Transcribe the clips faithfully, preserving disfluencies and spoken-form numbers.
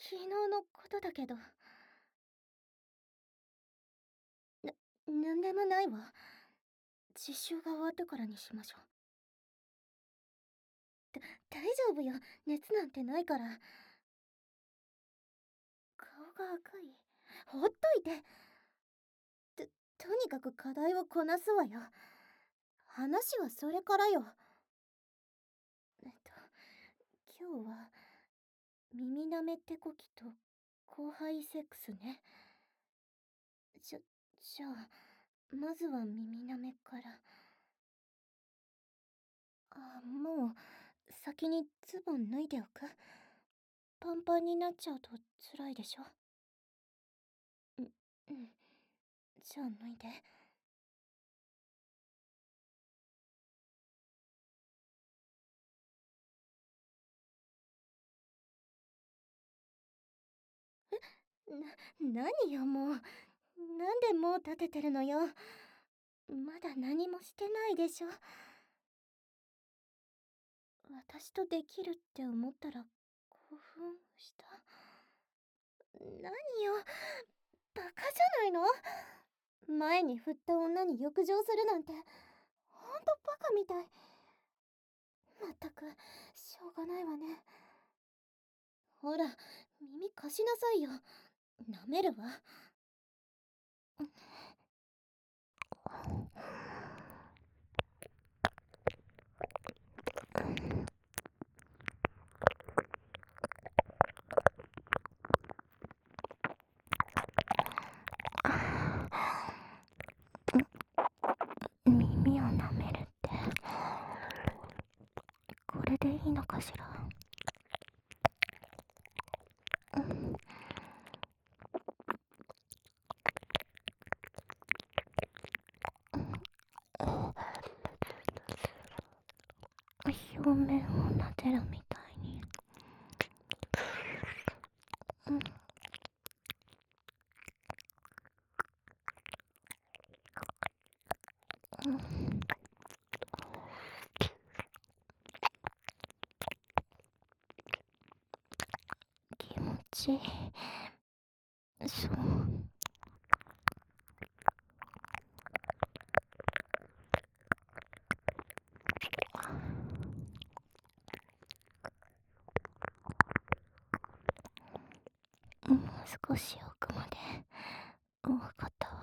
昨日のことだけど。な、なんでもないわ。実習が終わってからにしましょう。だ、大丈夫よ。熱なんてないから。顔が赤い。ほっといて。と、とにかく課題をこなすわよ。話はそれからよ。えっと、今日は、耳舐め手こきと後輩セックスね。じゃ、じゃあ、まずは耳舐めから。あ、もう、先にズボン脱いでおく。パンパンになっちゃうと辛いでしょ。う、うん。じゃあ脱いで。な、何よもう。なんでもう立ててるのよ。まだ何もしてないでしょ。私とできるって思ったら興奮した。何よ、バカじゃないの。前に振った女に浴場するなんてほんとバカみたい。まったくしょうがないわね。ほら、耳貸しなさいよ。舐めるわ。耳を舐めるって、これでいいのかしら。表面を撫でるみたいに。うん。うん。気持ちいい。そう。もう少し奥まで。わかったわ。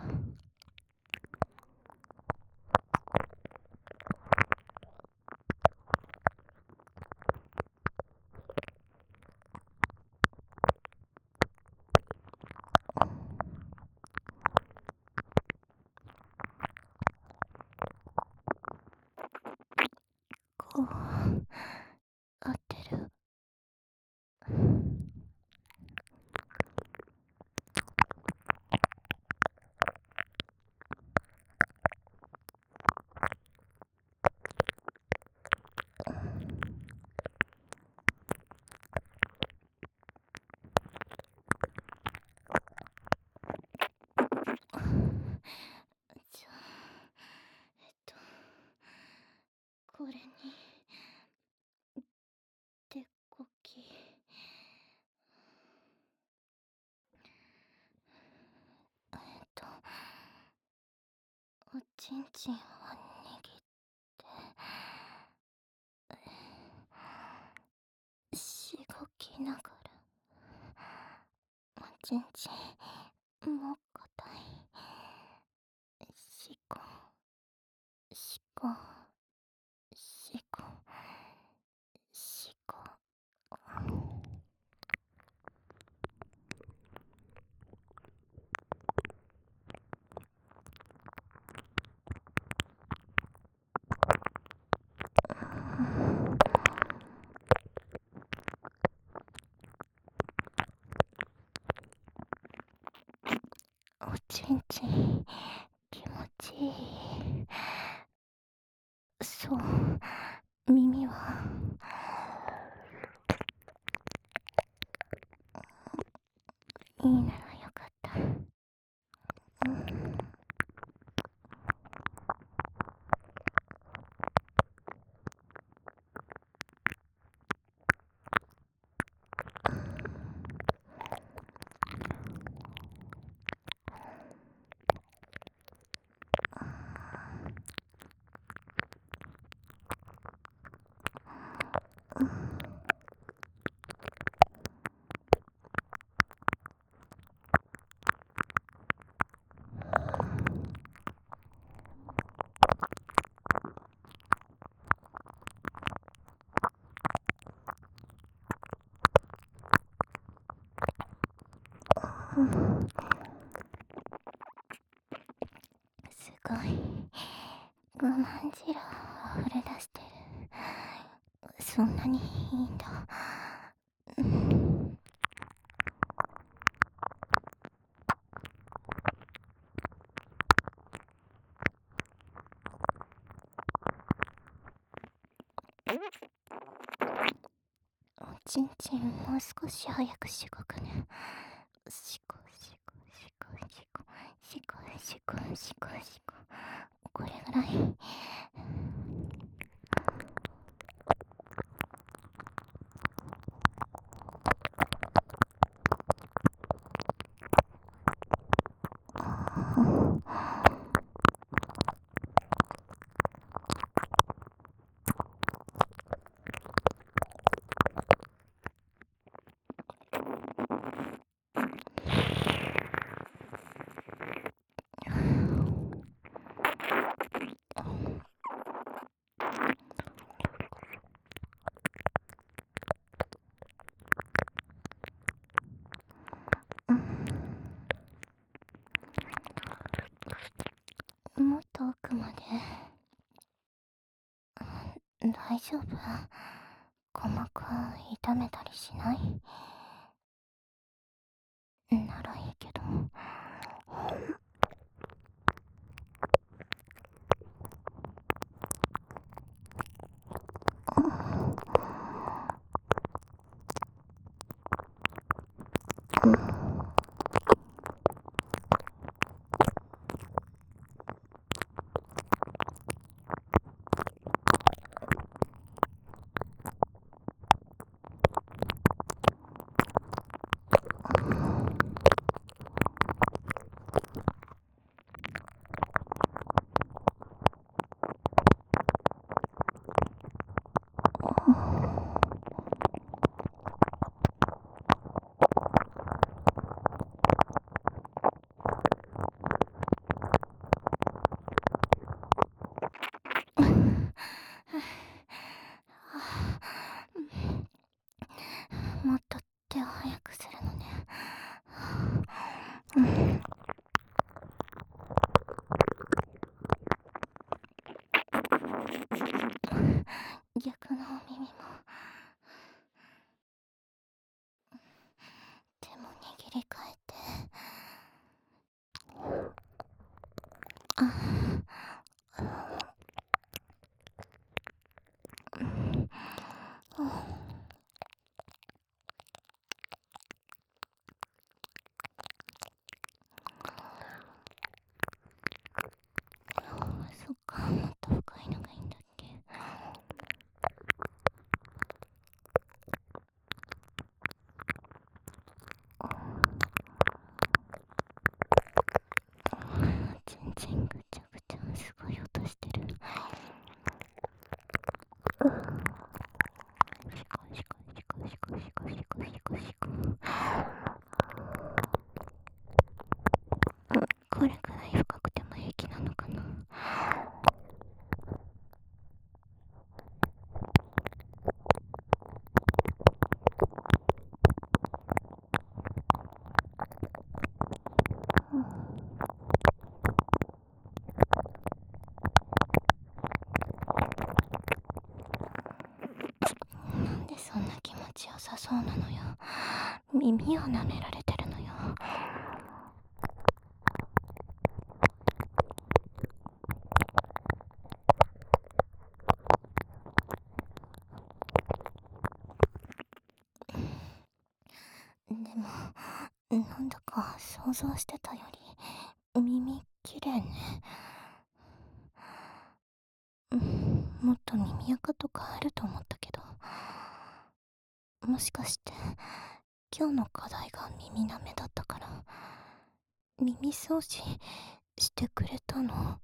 こう、合ってる。じゃあ、えっと、これに、手こき。えっと、おちんちんを握って、しごきながら、おちんちん、もう硬い。しこ、しこ、しこ、しこ。おちんちん、気持ちいい。そう、耳は。いいならよかった。うん。 すごい我慢汁溢れ出してる。そんなにいいんだ。おちんちんもう少し早くしごくね。しこしこしこしこしこしこしこしこ、これぐらい。もっと奥まで。大丈夫？鼓膜痛めたりしない？ならいいけど。もっと手を早くするのね。逆のお耳も手も握り替えて。そっか、もっと深いのがいいんだっけ。全然ぐちゃぐちゃ、すごい音してる。シコシコシコシコシコシコシコシコ。これくらい深くても平気なのかな。なんでそんな気持ちよさそうなのよ。耳を舐められてるのよ。でもなんだか想像してたより耳きれいね。うん、もっと耳垢とかあると思ったけど、もしかして今日の課題が耳舐めだったから耳掃除してくれたの？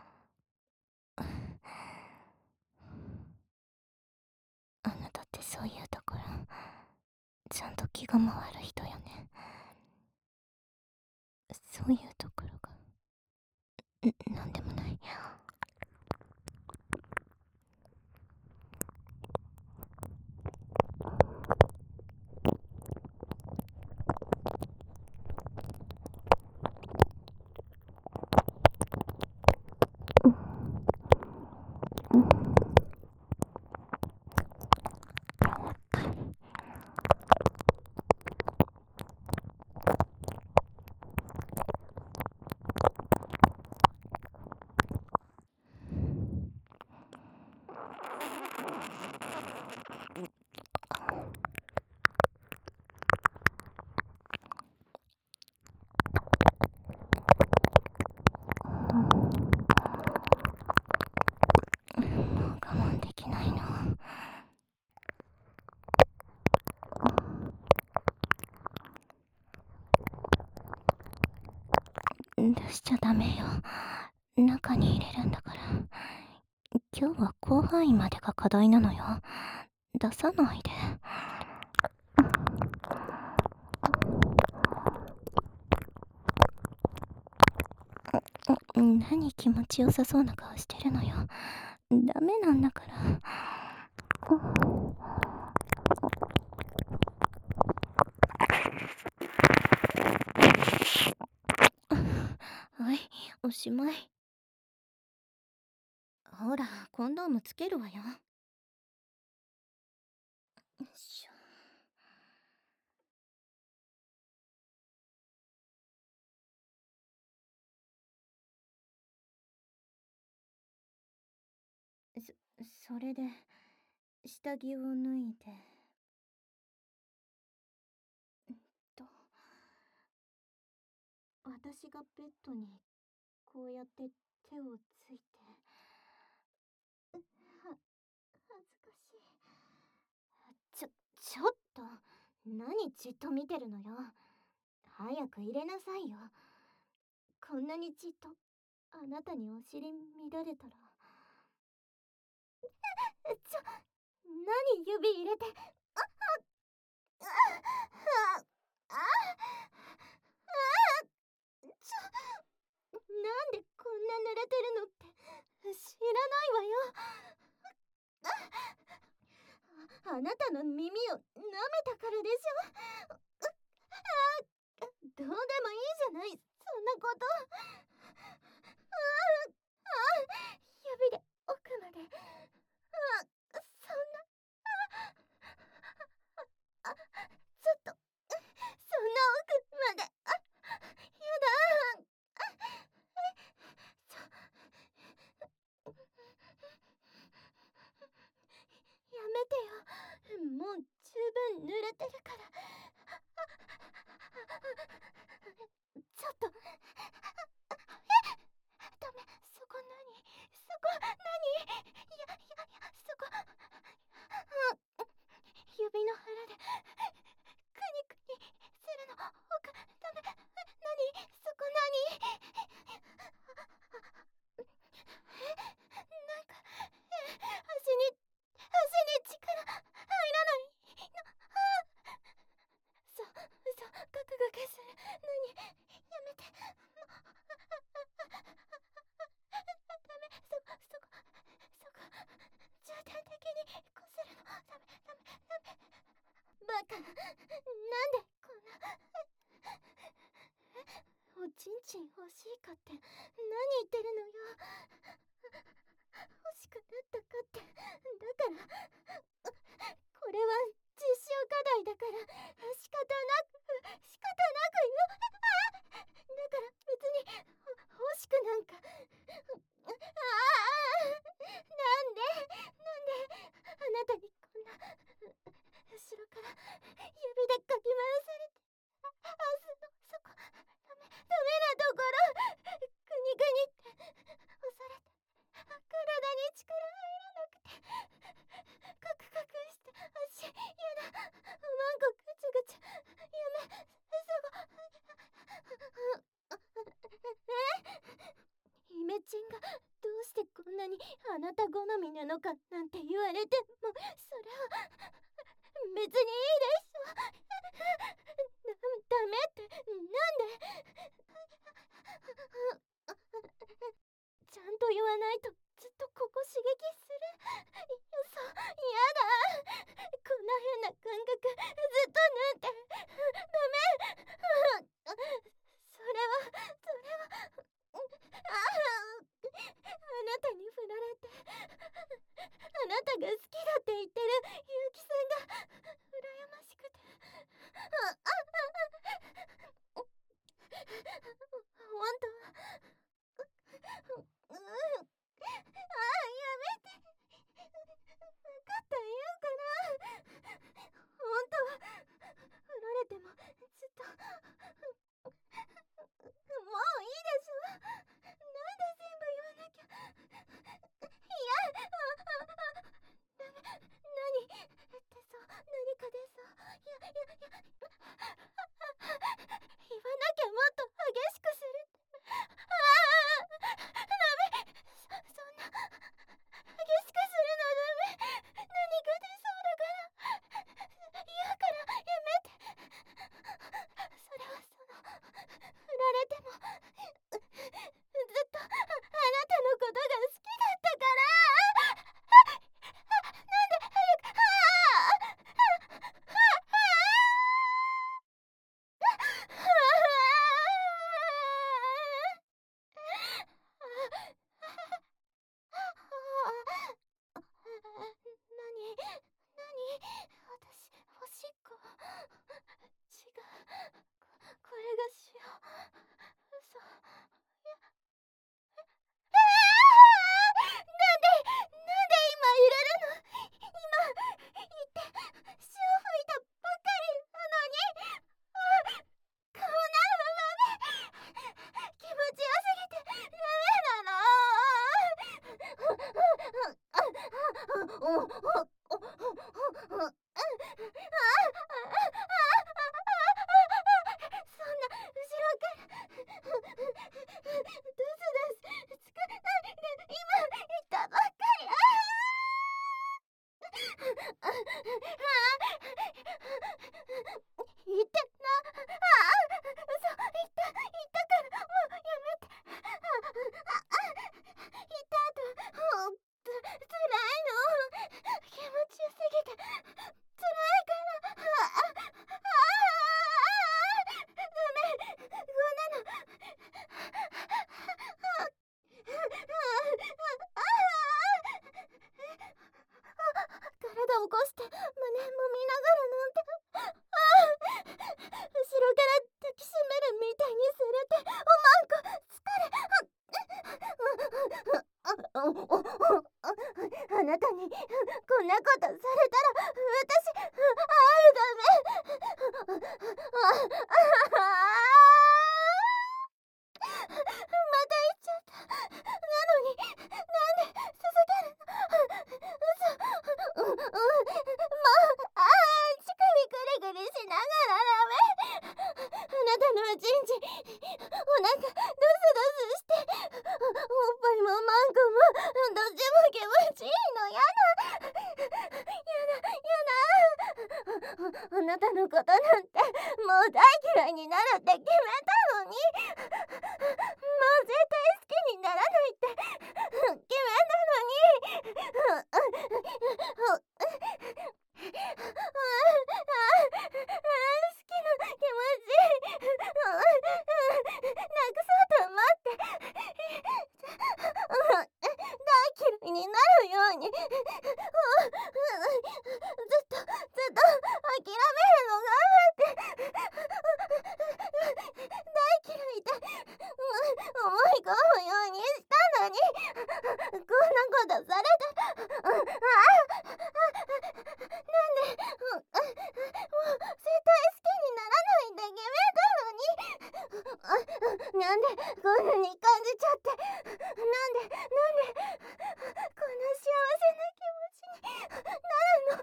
あなたってそういうところちゃんと気が回る人よね。そういうところがんなんでもない。 出しちゃダメよ。中に入れるんだから。今日は広範囲までが課題なのよ。出さないで。何気持ちよさそうな顔してるのよ。ダメなんだから。はい、おしまい。ほら、コンドームつけるわよ。よいしょ。そ、それで、下着を脱いで。と、私がベッドにこうやって手をついて。は、恥ずかしい。ちょ、ちょっと、何じっと見てるのよ。早く入れなさいよ。こんなにじっと、あなたにお尻乱れたら。ちょ、何指入れて。あ、あ、あ、あ、あ、あ、ちょ、なんでこんな濡れてるのって知らないわよ。あ、あなたの耳を舐めたからでしょ。あ、どうでもいいじゃない、そんなこと。あ、あ、指で奥まで。あ、そんな。あ、あ、ちょっと、そんな奥まで。あ、やだ。ちょ、やめてよ。もう十分濡れてるから。ちょっと。え、ダメ。そこ何、そこ何、いやいやいや、そこ。うん、指の腹でクニクニするの。奥、ダメ。何、そこ何。え、なんか、え、足に、足に力入らないの。あ、そう、そう、ガクガクする。何、やめて。もう、ダメ、そ、そこ、そこ、重点的にこするの。ダメ、ダメ、ダメ。バカ、なんでこんな。おちんちん欲しいかって何言ってるのよ。欲しくなったかって。だからこれは実習課題だから仕方なく仕方なくよ。あ、だから別に欲しくなんか。ああ、なんでなんであなたにこんな後ろから指でかき回されて。あ、そ、そこ、ダメ、ダメなところ、グニグニって押されて、体に力入らなくて、カクカクして足、やだ、おまんこぐちぐち、やめ、そこ。え、イメチンがどうしてこんなにあなた好みなのかなんて言われても、それは別にいいでしょ。ダメって、なんで。ちゃんと言わないとずっとここ刺激する。そう、やだ。こんな変な感覚ずっとなんて。ダメ。それはそれはああ、あなたに振られて、あなたが好きだって言ってる結城さんが羨胸揉みながらなんて、ああ、後ろから抱きしめるみたいにされて、おまんこ疲れ、あ、あ、あ、あなたにこんなことされたら私、ああ、ダメ。ああ、また言っちゃった。なのに、なんで続けるの？嘘。うん、うん、もう、ああ、乳首ぐりぐりしながらダメ。あなたのおちんちん、お腹ドスドスして、お、おっぱいもマンコもどっちも気持ちいいの。やだ、やだ、やだ。あ、あなたのことなんてもう大嫌いになるって決めたのに、もう絶対好きにならないって決めたのに、好きな気持ち、なくそうと思って、大嫌いになるように、ずっとずっと諦めるのがって大嫌いで思い込むようにしたのに、こんなことされて、ああ、なんで、もう絶対好きにならないって決めたのに、なんでこんなに感じちゃって、なんで、なんでこんな幸せな気持ちになるの。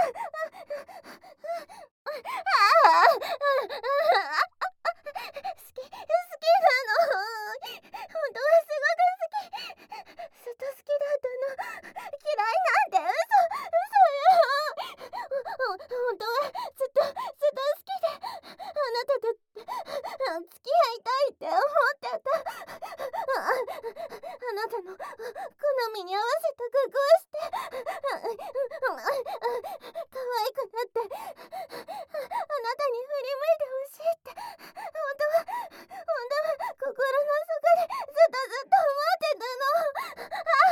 ああ、好き、好きなの。本当はすごく好き。ずっと好きだったの。嫌いなんて嘘、嘘よ。ほ、本当はずっと、ずっと好きで、あなたと付き合いたいって思ってた。あ、あなたの好みに合わせた格好をして、可愛くなって、あなたに振り向いてほしいって、本当は、本当は心の底でずっとずっと思ってたの。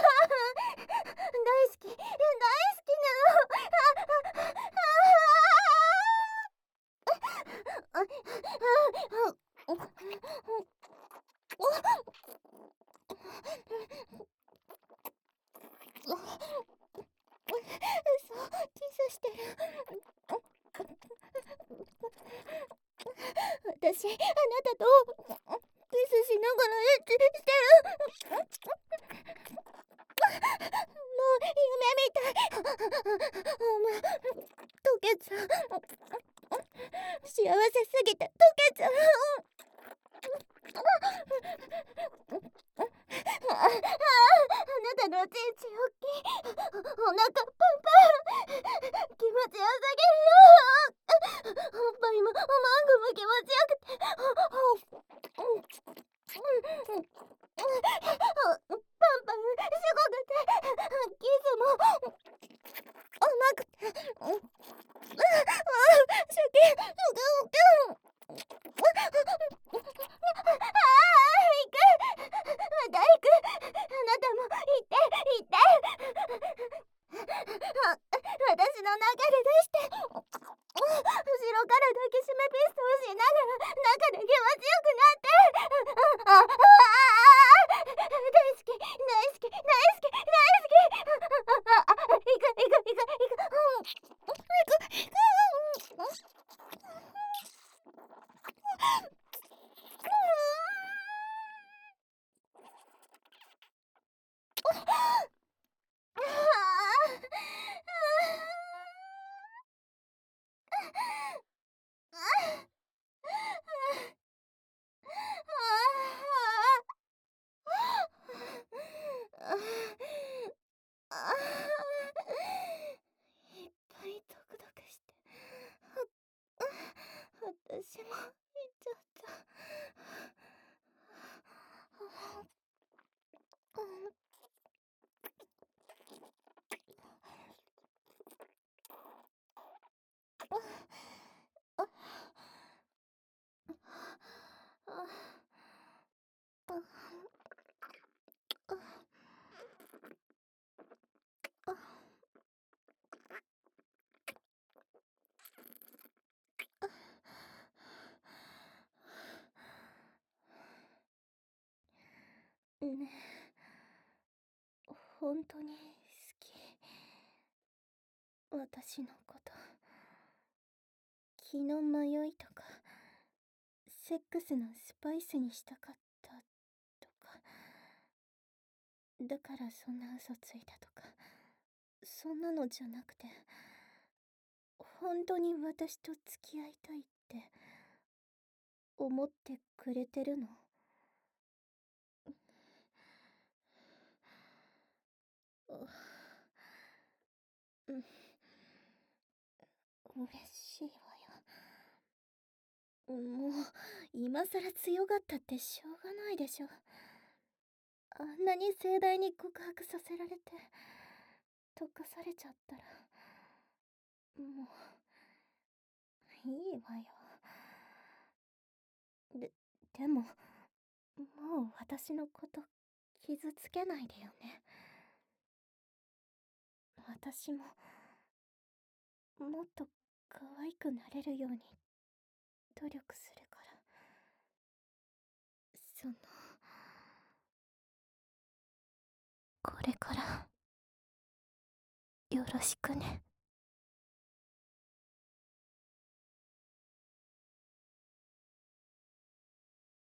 大好き、大好きなの。ああ、ああ、そう、キスしてる。私、あなたとキスしながらエッチしてる。もう夢みたい。もう溶けちゃう。幸せすぎて溶けちゃう。ああ、あなたのおちんちんおっきい。お腹パンパン。気持ちよすぎるよ。おっぱいもおまんこも気持ちよくて、パンパンすごくて、キスも甘くて、ああ、シャキン、うくうく。ああ、行く。また行く。あなたも行って、行って。あ、私の中で出して、後ろから抱きしめピストをしながら中で気持ちよくなって、あ、あ、あ、あ、大好き、大好き、大好き、大好き。あ、あ、行く、行く、行く、行く、行く、行く、行く。いっぱいドクドクして、私も行っちゃった。 ねえ、本当に好き。私のこと。気の迷いとか、セックスのスパイスにしたかったとか、だからそんな嘘ついたとか、そんなのじゃなくて、本当に私と付き合いたいって思ってくれてるの？うん、嬉しいわよ。もう、今さら強がったってしょうがないでしょ。あんなに盛大に告白させられて、溶かされちゃったら、もう、いいわよ。で、でも、もう私のこと傷つけないでよね。私も、もっと可愛くなれるように努力するから。その、これから、よろしくね。